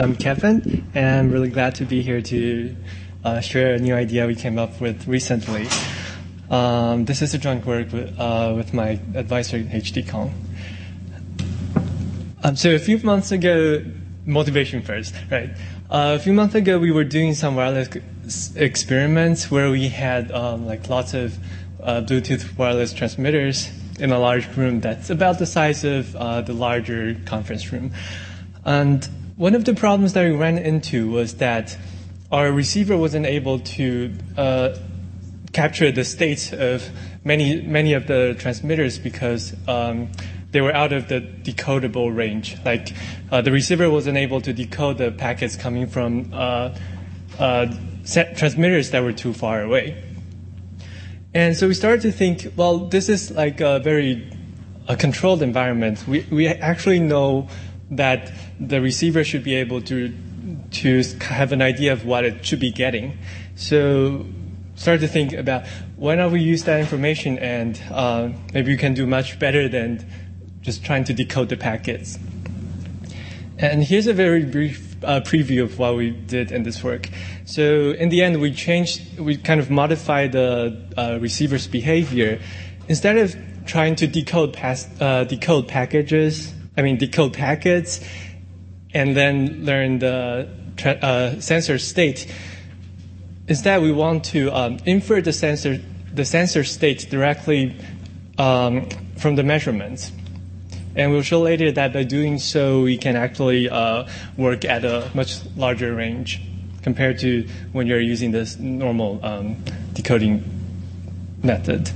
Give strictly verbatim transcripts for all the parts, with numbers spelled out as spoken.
I'm Kevin, and I'm really glad to be here to uh, share a new idea we came up with recently. Um, this is a joint work with, uh, with my advisor, H D Kong. Um, so a few months ago, motivation first, right? Uh, a few months ago, we were doing some wireless experiments where we had um, like lots of uh, Bluetooth wireless transmitters in a large room that's about the size of uh, the larger conference room. And one of the problems that we ran into was that our receiver wasn't able to uh, capture the states of many many of the transmitters because um, they were out of the decodable range. Like uh, the receiver wasn't able to decode the packets coming from uh, uh, transmitters that were too far away. And so we started to think, well, this is like a very a controlled environment. We we actually know that the receiver should be able to to have an idea of what it should be getting. So started to think about why not we use that information and uh, maybe we can do much better than just trying to decode the packets. And here's a very brief uh, preview of what we did in this work. So in the end, we changed, we kind of modified the uh, receiver's behavior. Instead of trying to decode past, uh, decode packages, I mean decode packets, and then learn the tra- uh, sensor state. Instead, we want to um, infer the sensor the sensor state directly um, from the measurements. And we'll show later that by doing so, we can actually uh, work at a much larger range compared to when you're using this normal um, decoding method.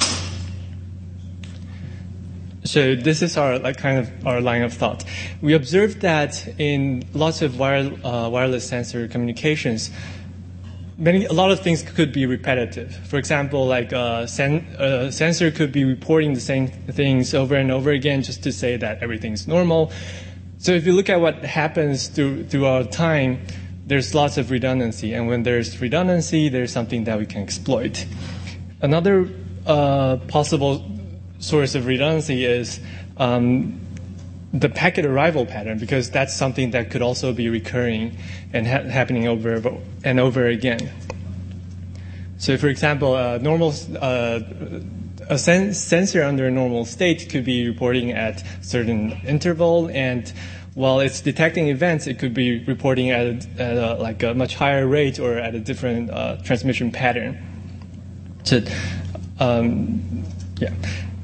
So this is our like kind of our line of thought. We observed that in lots of wire, uh, wireless sensor communications, many a lot of things could be repetitive. For example, like a sen- a sensor could be reporting the same things over and over again just to say that everything's normal. So if you look at what happens through, throughout time, there's lots of redundancy. And when there's redundancy, there's something that we can exploit. Another uh, possible source of redundancy is um, the packet arrival pattern, because that's something that could also be recurring and ha- happening over and over again. So, for example, a normal uh, a sen- sensor under a normal state could be reporting at a certain interval, and while it's detecting events, it could be reporting at, a, at a, like a much higher rate or at a different uh, transmission pattern. So, um, yeah.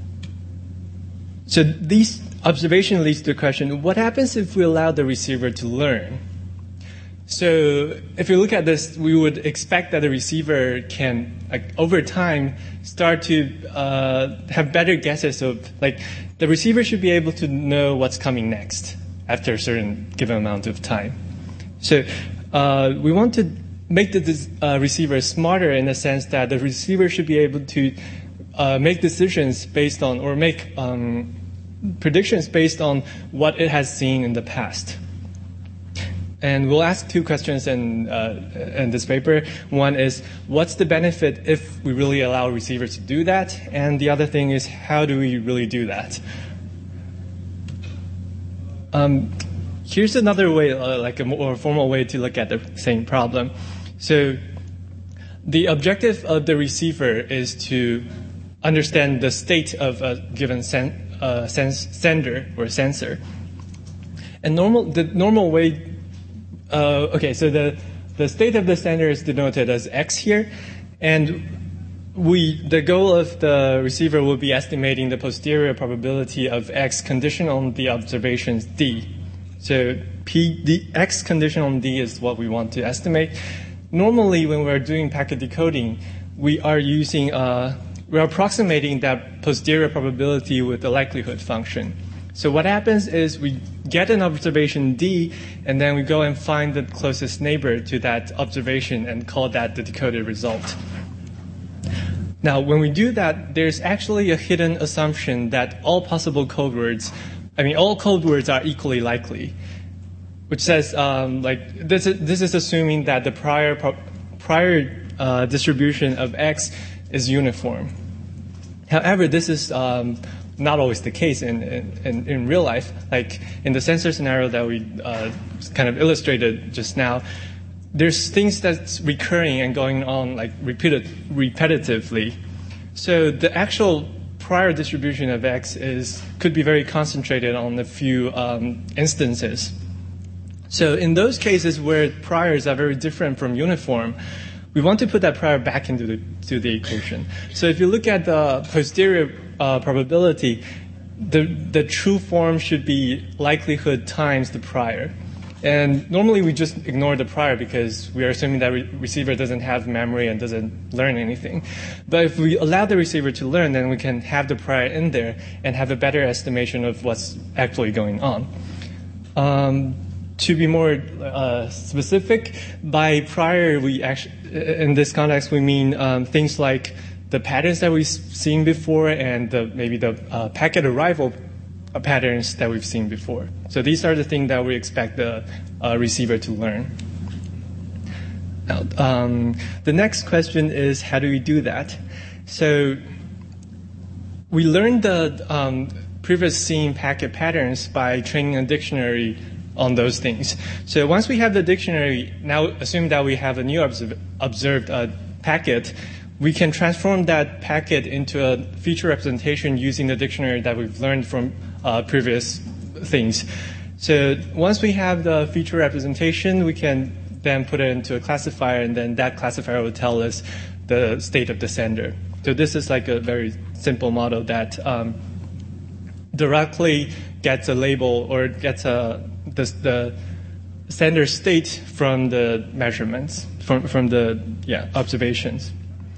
So these observation leads to the question, what happens if we allow the receiver to learn? So if you look at this, we would expect that the receiver can, like, over time, start to uh, have better guesses of, like, the receiver should be able to know what's coming next after a certain given amount of time. So uh, we want to make the uh, receiver smarter in the sense that the receiver should be able to uh, make decisions based on, or make um, predictions based on what it has seen in the past. And we'll ask two questions in, uh, in this paper. One is, what's the benefit if we really allow receivers to do that? And the other thing is, how do we really do that? Um, here's another way, uh, like a more formal way to look at the same problem. So the objective of the receiver is to understand the state of a given sen- uh, sens- sender or sensor. And normal, the normal way, uh, okay, so the, the state of the sender is denoted as X here, and we, the goal of the receiver will be estimating the posterior probability of X conditioned on the observations D. So P, the X conditioned on D is what we want to estimate. Normally, when we're doing packet decoding, we are using, uh, we're approximating that posterior probability with the likelihood function. So what happens is we get an observation D, and then we go and find the closest neighbor to that observation and call that the decoded result. Now, when we do that, there's actually a hidden assumption that all possible code words, I mean, all code words are equally likely, which says, um, like, this is, this is assuming that the prior pro- prior uh, distribution of X is uniform. However, this is um, not always the case in, in, in real life. Like in the sensor scenario that we uh, kind of illustrated just now, there's things that's recurring and going on like repeated, repetitively. So the actual prior distribution of X is could be very concentrated on a few um, instances. So in those cases where priors are very different from uniform, we want to put that prior back into the to the equation. So if you look at the posterior uh, probability, the the true form should be likelihood times the prior. And normally we just ignore the prior because we are assuming that re- receiver doesn't have memory and doesn't learn anything. But if we allow the receiver to learn, then we can have the prior in there and have a better estimation of what's actually going on. Um, to be more uh, specific, by prior, we actually, in this context, we mean um, things like the patterns that we've seen before and the, maybe the uh, packet arrival patterns that we've seen before. So these are the things that we expect the uh, receiver to learn. Now, um, the next question is, how do we do that? So we learned the um, previous seen packet patterns by training a dictionary on those things. So once we have the dictionary, now assume that we have a new observ- observed uh, packet, we can transform that packet into a feature representation using the dictionary that we've learned from uh, previous things. So once we have the feature representation, we can then put it into a classifier, and then that classifier will tell us the state of the sender. So this is like a very simple model that um, directly gets a label or gets a, the, the sender state from the measurements, from, from the yeah, observations.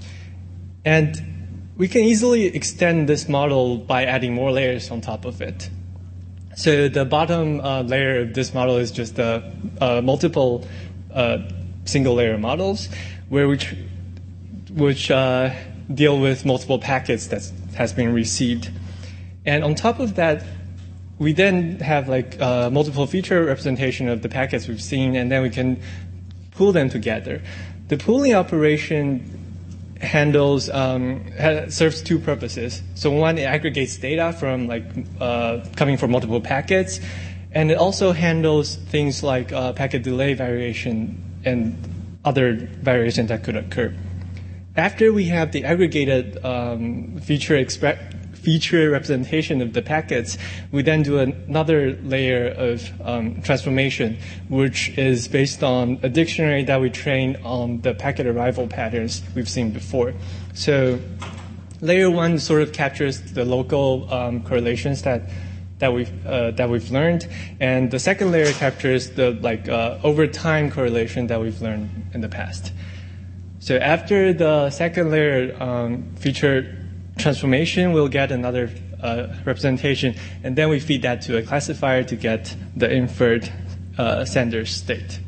And we can easily extend this model by adding more layers on top of it. So the bottom uh, layer of this model is just the uh, multiple uh, single layer models, where we tr- which uh, deal with multiple packets that has been received. And on top of that, we then have like uh, multiple feature representation of the packets we've seen, and then we can pool them together. The pooling operation handles um, serves two purposes. So one, it aggregates data from like uh, coming from multiple packets, and it also handles things like uh, packet delay variation and other variations that could occur. After we have the aggregated um, feature expre- feature representation of the packets, we then do another layer of um, transformation, which is based on a dictionary that we train on the packet arrival patterns we've seen before. So layer one sort of captures the local um, correlations that that we've uh, that we've learned, and the second layer captures the like uh, over time correlation that we've learned in the past. So after the second layer um, feature transformation, we'll get another uh, representation, and then we feed that to a classifier to get the inferred uh, sender state.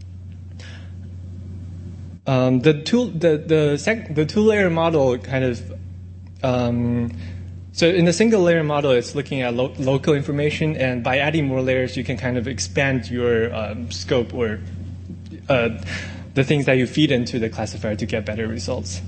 Um, the two the the, sec- the two layer model kind of um, so in the single layer model, it's looking at lo- local information, and by adding more layers, you can kind of expand your um, scope or uh, the things that you feed into the classifier to get better results.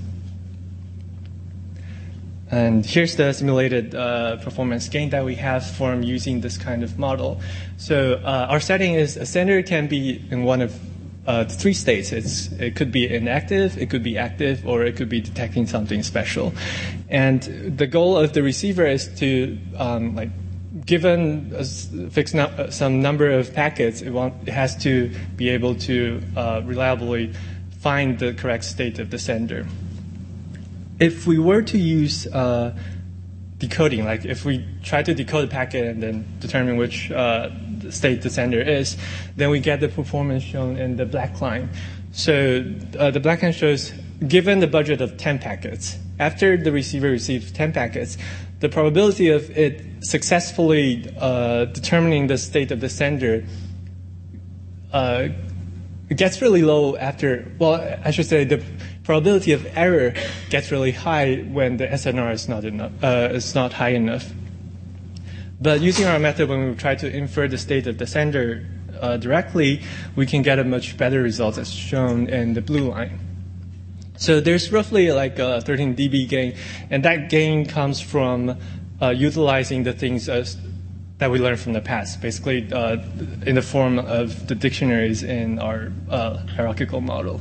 And here's the simulated uh, performance gain that we have from using this kind of model. So uh, our setting is a sender can be in one of uh, three states. It's, it could be inactive, it could be active, or it could be detecting something special. And the goal of the receiver is to, um, like, given a fixed no- some number of packets, it, want, it has to be able to uh, reliably find the correct state of the sender. If we were to use uh, decoding, like if we try to decode a packet and then determine which uh, state the sender is, then we get the performance shown in the black line. So uh, the black line shows, given the budget of ten packets, after the receiver receives ten packets, the probability of it successfully uh, determining the state of the sender uh, gets really low after, well, I should say the probability of error gets really high when the S N R is not enough, uh, is not high enough. But using our method, when we try to infer the state of the sender uh, directly, we can get a much better result, as shown in the blue line. So there's roughly like a thirteen D B gain, and that gain comes from uh, utilizing the things as, that we learned from the past, basically uh, in the form of the dictionaries in our uh, hierarchical model.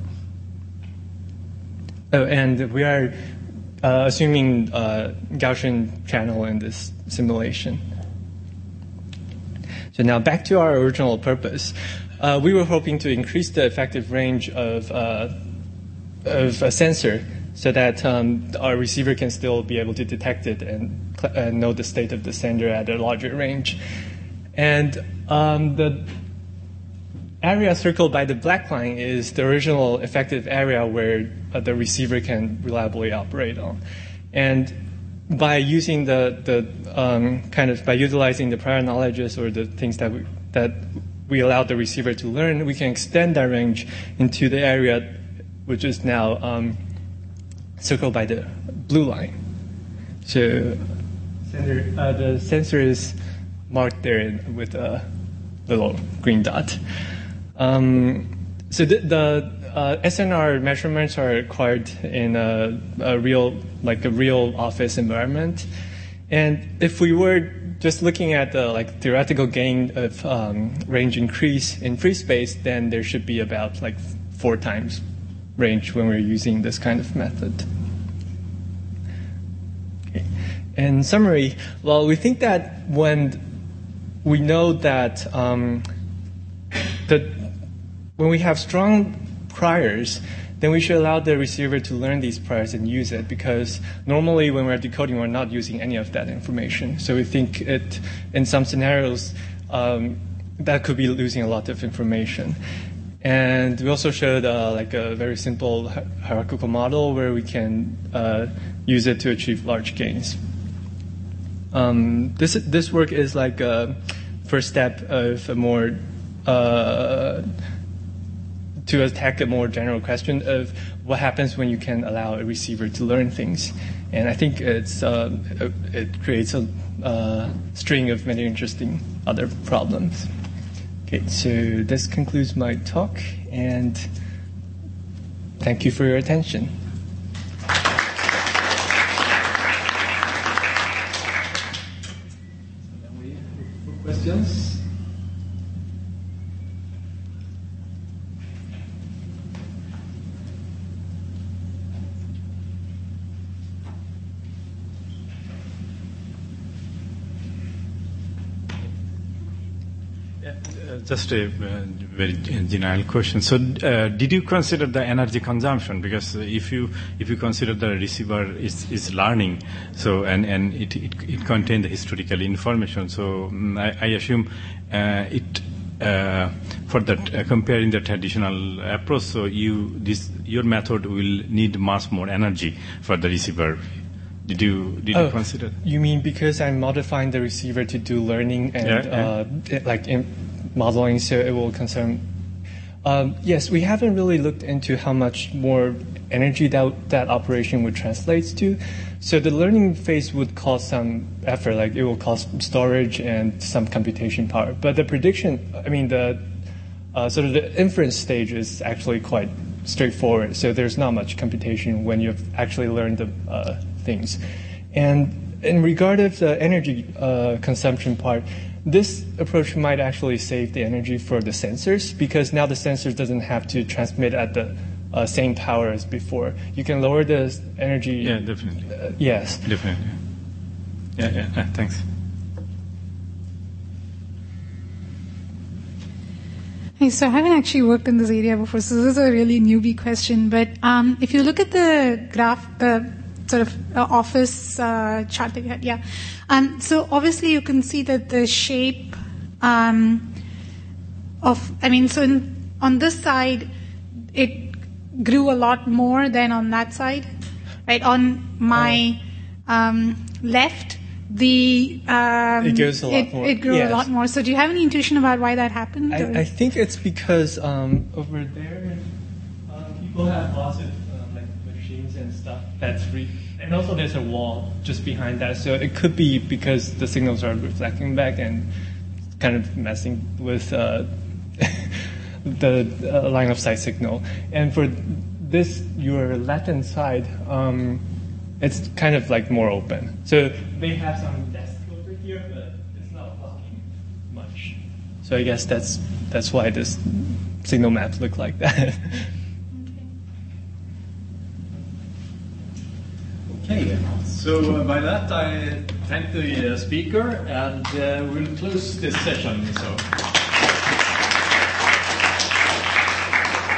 Oh, and we are uh, assuming uh, Gaussian channel in this simulation. So now back to our original purpose. Uh, we were hoping to increase the effective range of, uh, of a sensor so that um, our receiver can still be able to detect it and, and know the state of the sender at a larger range. And um, the area circled by the black line is the original effective area where uh, the receiver can reliably operate on. And by using the, the um, kind of, by utilizing the prior knowledges or the things that we, that we allow the receiver to learn, we can extend that range into the area which is now um, circled by the blue line. So sender, uh, the sensor is marked there in, with a little green dot. Um, so the, the uh, S N R measurements are acquired in a, a real, like a real office environment. And if we were just looking at the like theoretical gain of um, range increase in free space, then there should be about like four times range when we're using this kind of method. Okay. In summary, well, we think that when we know that um, that when we have strong priors, then we should allow the receiver to learn these priors and use it, because normally when we're decoding, we're not using any of that information. So we think it, in some scenarios, um, that could be losing a lot of information. And we also showed uh, like a very simple hierarchical model where we can uh, use it to achieve large gains. Um, this this work is like a first step of a more uh, to attack a more general question of what happens when you can allow a receiver to learn things. And I think it's uh, it creates a uh, string of many interesting other problems. Okay, so this concludes my talk, and thank you for your attention. Questions? Just a uh, very general question. So, uh, did you consider the energy consumption? Because if you if you consider the receiver is, is learning, so and and it it, it contains the historical information. So um, I, I assume uh, it uh, for that uh, comparing the traditional approach. So you this your method will need much more energy for the receiver. Did you did oh, you consider? You mean because I'm modifying the receiver to do learning and yeah, yeah. Uh, it, like in modeling, so it will concern. Um, yes, we haven't really looked into how much more energy that that operation would translate to. So the learning phase would cost some effort, like it will cost storage and some computation power. But the prediction, I mean, the uh, sort of the inference stage is actually quite straightforward. So there's not much computation when you've actually learned the uh, things. And in regard of the energy uh, consumption part, this approach might actually save the energy for the sensors, because now the sensor doesn't have to transmit at the uh, same power as before. You can lower the energy. Yeah, definitely. Uh, yes. Definitely. Yeah, yeah, yeah. Thanks. Hey, so I haven't actually worked in this area before, so this is a really newbie question. But um, if you look at the graph, the sort of uh, office uh, chart that you had, yeah. Um, so obviously you can see that the shape um, of, I mean, so in, on this side, it grew a lot more than on that side, right? On my um, left, the um, it goes a lot it, more. It grew yes. a lot more. So do you have any intuition about why that happened? I, I think it's because um, over there, um, people have lots of um, like machines and stuff that's free. And also there's a wall just behind that, so it could be because the signals are reflecting back and kind of messing with uh, the uh, line of sight signal. And for this, your left-hand side, um, It's kind of like more open. So they have some desk over here, but it's not blocking much. So I guess that's that's why this signal maps look like that. Okay, so uh, by that I thank the uh, speaker, and uh, we'll close this session. So.